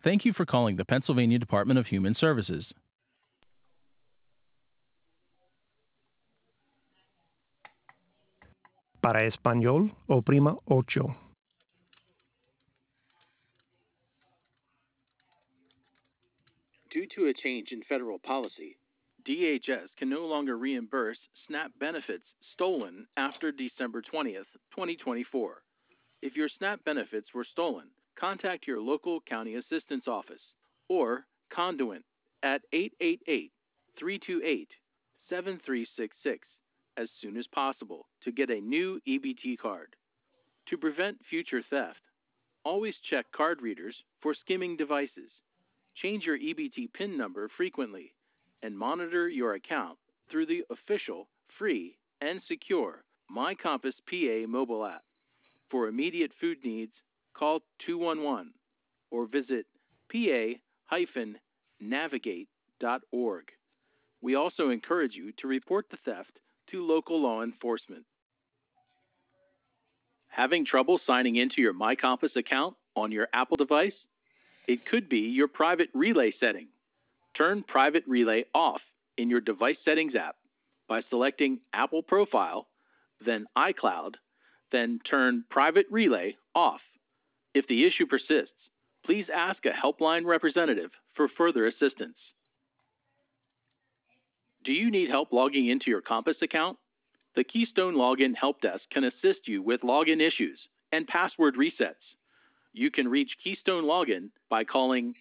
Thank you for calling the Pennsylvania Department of Human Services. Para español, oprima ocho. Due to a change in federal policy, DHS can no longer reimburse SNAP benefits stolen after December 20th, 2024. If your SNAP benefits were stolen, contact your local county assistance office or Conduent at 888-328-7366 as soon as possible to get a new EBT card. To prevent future theft, always check card readers for skimming devices. Change your EBT PIN number frequently and monitor your account through the official, free, and secure MyCompass PA mobile app. For immediate food needs, call 211 or visit pa-navigate.org. We also encourage you to report the theft to local law enforcement. Having trouble signing into your MyCompass account on your Apple device? It could be your private relay setting. Turn Private Relay off in your device settings app by selecting Apple Profile, then iCloud, then turn Private Relay off. If the issue persists, please ask a helpline representative for further assistance. Do you need help logging into your Compass account? The Keystone Login Help Desk can assist you with login issues and password resets. You can reach Keystone Login by calling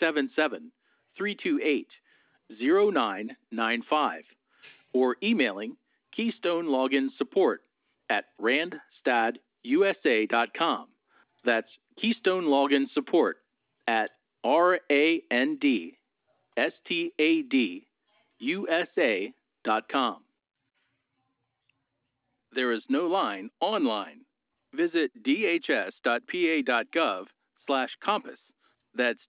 877-328-0995 or emailing Keystone Login Support at randstadusa.com. That's Keystone Login Support at randstadusa.com. There is no line online. Visit dhs.pa.gov/compass. That's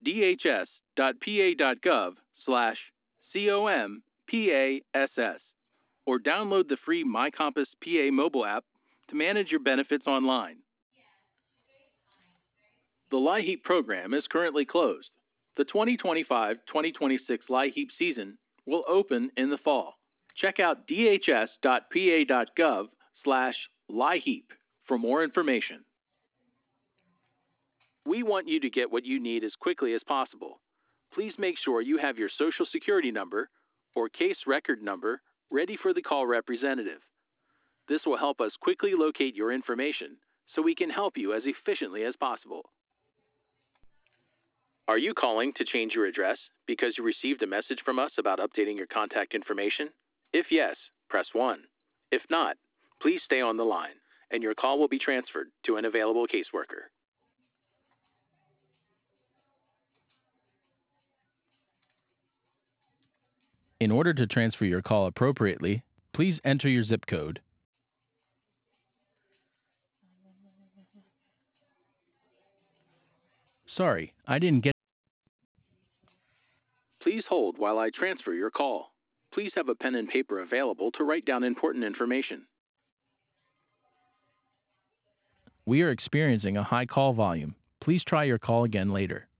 dhs.pa.gov/COMPASS. Or download the free MyCompass PA mobile app to manage your benefits online. The LIHEAP program is currently closed. The 2025-2026 LIHEAP season will open in the fall. Check out dhs.pa.gov/LIHEAP for more information. We want you to get what you need as quickly as possible. Please make sure you have your Social Security number or case record number ready for the call representative. This will help us quickly locate your information so we can help you as efficiently as possible. Are you calling to change your address because you received a message from us about updating your contact information? If yes, press 1. If not, please stay on the line, and your call will be transferred to an available caseworker. In order to transfer your call appropriately, please enter your zip code. Sorry, I didn't get. Please hold while I transfer your call. Please have a pen and paper available to write down important information. We are experiencing a high call volume. Please try your call again later.